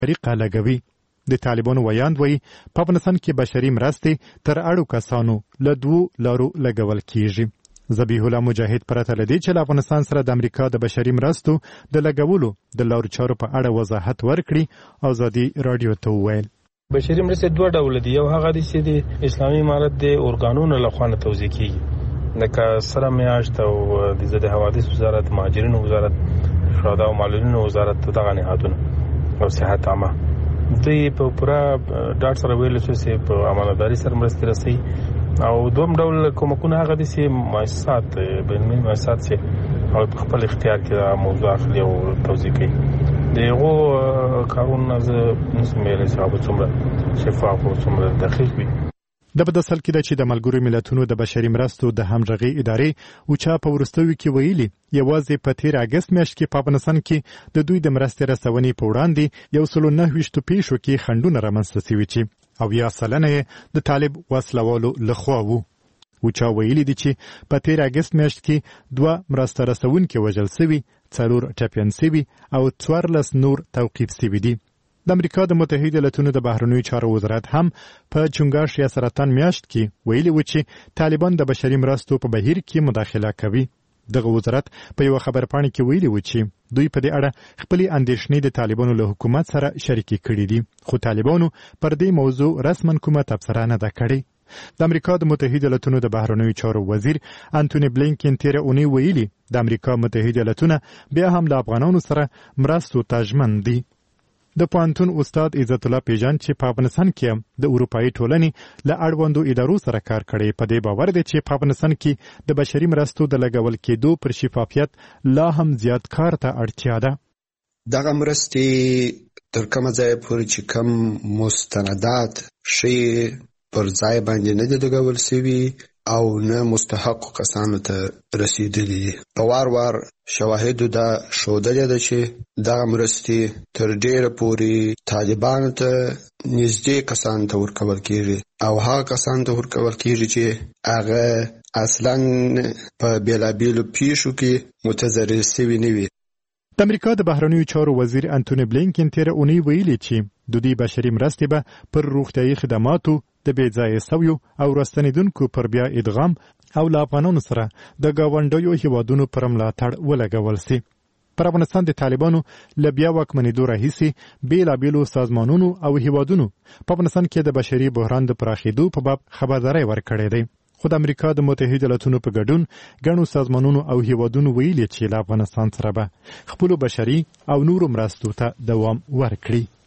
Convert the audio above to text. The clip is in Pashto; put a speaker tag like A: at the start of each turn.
A: طریقه لګوي. د طالبانو ویاند وایي په افغانستان کې بشري مرستې تر اړو کسانو له 2 لارو لګول کیږي. ذبیح الله مجاهد پرته له دې چې له افغانستان سره د امریکا د بشري مرستو د لګولو د لارو چارو په اړه وضاحت ورکړي. ازادي رادیو ته وویل
B: بشري مرستې 2 ډول دي. یو هغه دي چې د اسلامي امارت د اورګانونو لخوا توزیع کیږي، لکه سره میاشت او د ضد حوادث وزارت، مهاجرینو وزارت، شهدا او معلولینو وزارت، دغه نهادونه او صحت عامه دوی په پوره ډاټ سره ویل چې په امانتداري سره مرستې رسي. او دوم ډول کومکونه هغه دي چې مؤسسات بین‌المللي مؤسسات چې او په خپل اختیار کې موضوع اخلي او توزیع کوي. دغه کارونه زه نسم ویلی چې څومره شفاف او څومره دقیق وي.
A: د په دسل کې ده چې د ملګرو ملتونو د بشري مرستو د همغږي ادارې اوچا په وروستیو کې ویلي یوازې په 13 اگست میاشت کې په افغانستان کې د دوی د مرستې رسونې په وړاندې 109 پیښو کې خنډونه رامنځته شوي چې 70% د طالب وسلوالو لخوا وو. اوچا ویلي دي چې په 13 اگست میاشت کې 2 مرسته رسونکي وژل شوي، 4 ټپیان شوي او 14 نور توقیف شوي دي. د امریکا د متحده ایالاتونو د بهرنیو چارو وزارت هم په چنګاښ یا سرطان میاشت کې ویلي و چې طالبان د بشري مرستو په بهیر کې مداخله کوي. دغه وزارت په یو خبرپاڼه کې ویلي و چې دوی په دې اړه خپل اندېښنې د طالبانو له حکومت سره شریکې کړې دي، خو طالبانو پر دې موضوع رسما کومه تبصره نه ده کړې. د امریکا د متحده ایالاتونو د بهرنیو چارو وزیر انټونی بلینکن تیر اونۍ ویلي د امریکا متحده ایالاتونه بیا هم له افغانانو سره مرستو ته ژمن دي. د پوهنتون استاد عزت الله پیژان چې په افغانستان کې د اروپایي ټولنې له اړوندو ادارو سره کار کړی، په دې باور دی چې په افغانستان کې د بشري مرستو د لګول کېدو پر شفافیت لا هم زیات کار ته اړتیا ده.
C: دغه مرستې تر کومه ځایه پورې چې کم مستندات شي پر ځای باندې نه دي لګول شوي او نه مستحق کسانو ته رسیدلي دي. په وار شواهدو دا ښودلې ده چې دغه مرستې تر ډیره پورې طالبانو ته نږدې کسانو ته ورکول کیږي او هغه کسانو ته ورکول کیږي چې هغه اصلا په بیلابیلو پیښو کې متضرر شوي نه وي.
A: د امریکا د بهرنیو چارو وزیر انټونی بلینکن تیر اونۍ ویلي چې د دې بشري مرستې به پر روغتیايي خدماتو د بې ځایه شویو او راستنېدونکو پر بیا ادغام او له افغانانو سره د ګاونډیو هیوادونو پر ملاتړ ولګول شي. پر افغانستان د طالبانو له بیا واکمنېدو راهیسې بېلابېلو سازمانونو او هیوادونو په افغانستان کې د بشري بحران د پراخېدو په باب خبرداری ورکړی دی. خو د امریکا د متحده ایالاتونو په ګډون ګڼو سازمانونو او هیوادونو ویلي چې له افغانستان سره به خپلو بشري او نورو مرستو ته دوام ورکړي.